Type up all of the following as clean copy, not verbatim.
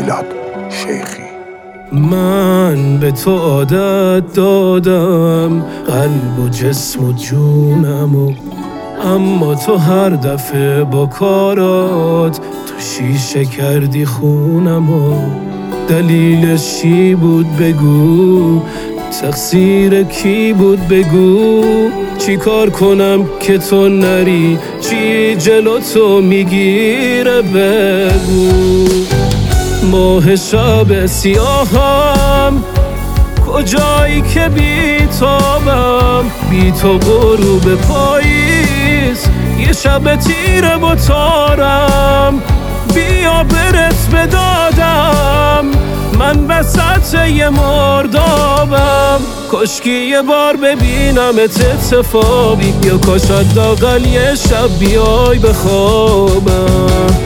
میلاد شیخی. من به تو عادت دادم، قلب و جسم و جونمو، اما تو هر دفعه با کارات تو شیشه کردی خونمو. دلیلش چی بود بگو، تقصیر کی بود بگو، چی کار کنم که تو نری، چی جلو تو میگیره بگو. ماه شب سیاهم، کجایی که بیتابم، بی تو غروب پاییز، یه شب تیره با تارم، بیا برس بدادم، من وسط یه مردابم. کاشکی یه بار ببینمت اتفاقی، یا کاش حداقل یه شب بیای بخوابم.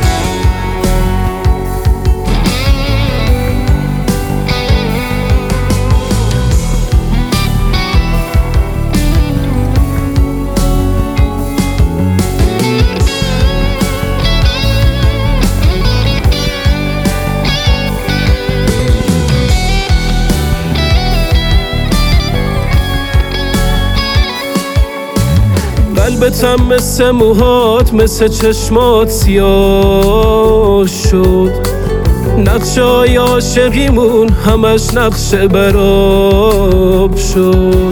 قلبتم مثل موهات، مثل چشمات سیاه شد، نقشای عاشقیمون همش نقش براب شد.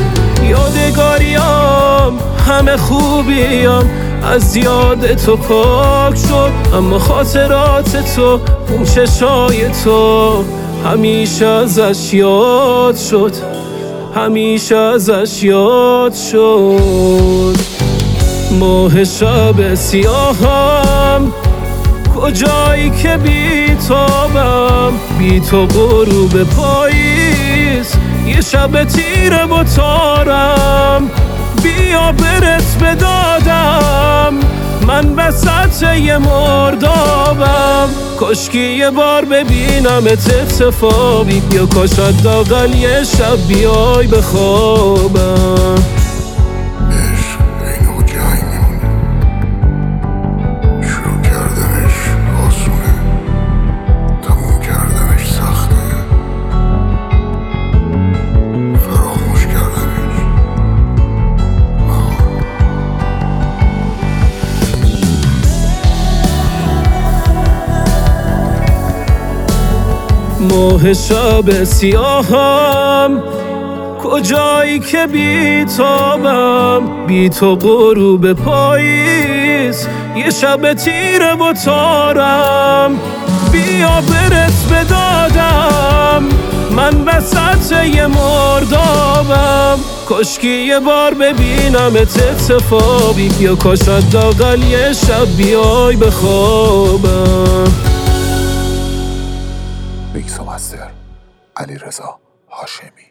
یادگاریام همه خوبیام از یاد تو پاک شد، اما خاطرات تو اون چشای تو همیشه ازش یاد شد، همیشه ازش یاد شد. ماه شب سیاهم، کجایی که بیتابم، بی تو غروب پاییز، یه شب تیره با تارم، بیا برس بدادم، من وسط یه مردابم. کاشکی یه بار ببینمت اتفاقی، یا کاش حداقل یه شب بیای بخوابم. عشق این و جنگ میمونه، شروع کردنش آسونه، تموم کردنش سخته، فراموش کردنش ماه شب سیاهم، کجایی که بیتابم، بی تو غروب پاییز، یه شب تیره با تارم، بیا برس بدادم، من وسط یه مردابم. کاشکی یه بار ببینمت اتفاقی، یا کاش حداقل یه شب بیای بخوابم. میکس و مستر علیرضا هاشمی.